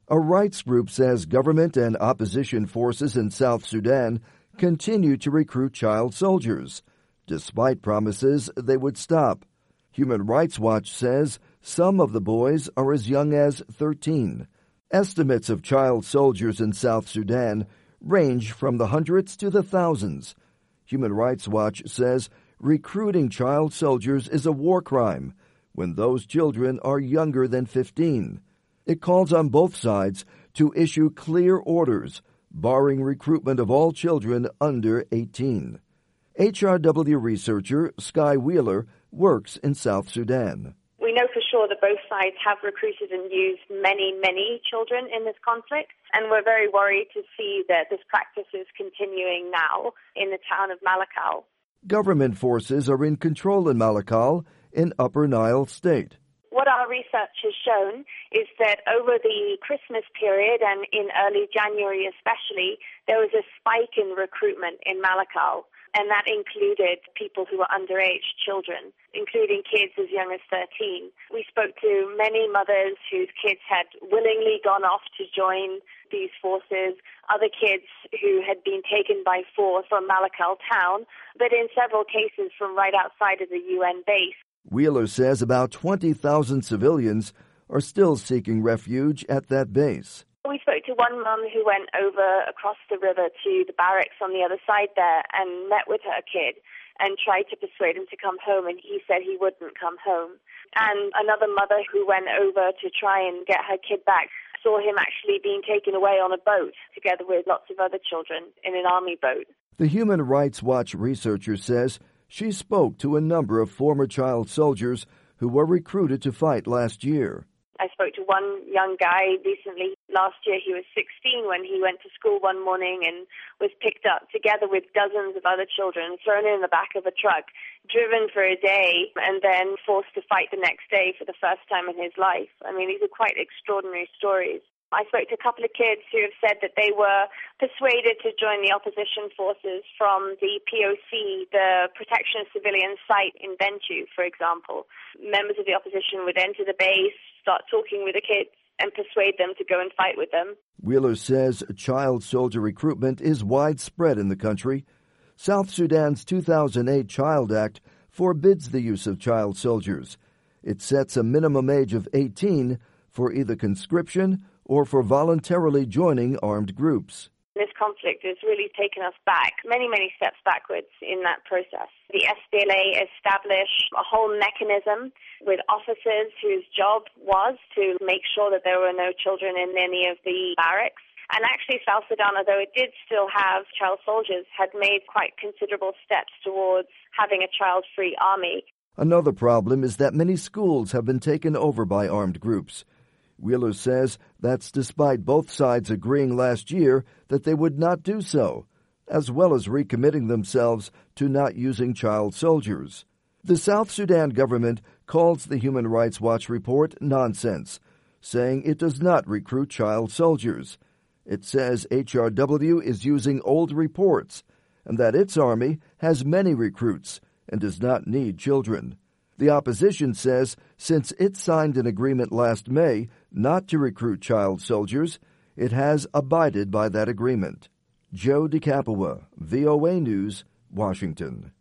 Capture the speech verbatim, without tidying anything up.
A rights group says government and opposition forces in South Sudan continue to recruit child soldiers, despite promises they would stop. Human Rights Watch says some of the boys are as young as thirteen. Estimates of child soldiers in South Sudan range from the hundreds to the thousands. Human Rights Watch says recruiting child soldiers is a war crime when those children are younger than fifteen. It calls on both sides to issue clear orders barring recruitment of all children under eighteen. H R W researcher Sky Wheeler works in South Sudan. We know for sure that both sides have recruited and used many, many children in this conflict, and we're very worried to see that this practice is continuing now in the town of Malakal. Government forces are in control in Malakal in Upper Nile State. What our research has shown is that over the Christmas period and in early January especially, there was a spike in recruitment in Malakal, and that included people who were underage children, including kids as young as thirteen. We spoke to many mothers whose kids had willingly gone off to join these forces, other kids who had been taken by force from Malakal town, but in several cases from right outside of the U N base. Wheeler says about twenty thousand civilians are still seeking refuge at that base. We spoke to one mum who went over across the river to the barracks on the other side there and met with her kid and tried to persuade him to come home, and he said he wouldn't come home. And another mother who went over to try and get her kid back saw him actually being taken away on a boat together with lots of other children in an army boat. The Human Rights Watch researcher says she spoke to a number of former child soldiers who were recruited to fight last year. I spoke to one young guy recently. Last year he was sixteen when he went to school one morning and was picked up together with dozens of other children, thrown in the back of a truck, driven for a day, and then forced to fight the next day for the first time in his life. I mean, these are quite extraordinary stories. I spoke to a couple of kids who have said that they were persuaded to join the opposition forces from the P O C, the Protection of Civilians site in Bentiu, for example. Members of the opposition would enter the base, start talking with the kids, and persuade them to go and fight with them. Wheeler says child soldier recruitment is widespread in the country. South Sudan's two thousand eight Child Act forbids the use of child soldiers. It sets a minimum age of eighteen for either conscription or for voluntarily joining armed groups. This conflict has really taken us back, many, many steps backwards in that process. The S P L A established a whole mechanism with officers whose job was to make sure that there were no children in any of the barracks. And actually South Sudan, although it did still have child soldiers, had made quite considerable steps towards having a child-free army. Another problem is that many schools have been taken over by armed groups. Wheeler says that's despite both sides agreeing last year that they would not do so, as well as recommitting themselves to not using child soldiers. The South Sudan government calls the Human Rights Watch report nonsense, saying it does not recruit child soldiers. It says H R W is using old reports and that its army has many recruits and does not need children. The opposition says since it signed an agreement last May not to recruit child soldiers, it has abided by that agreement. Joe DeCapua, V O A News, Washington.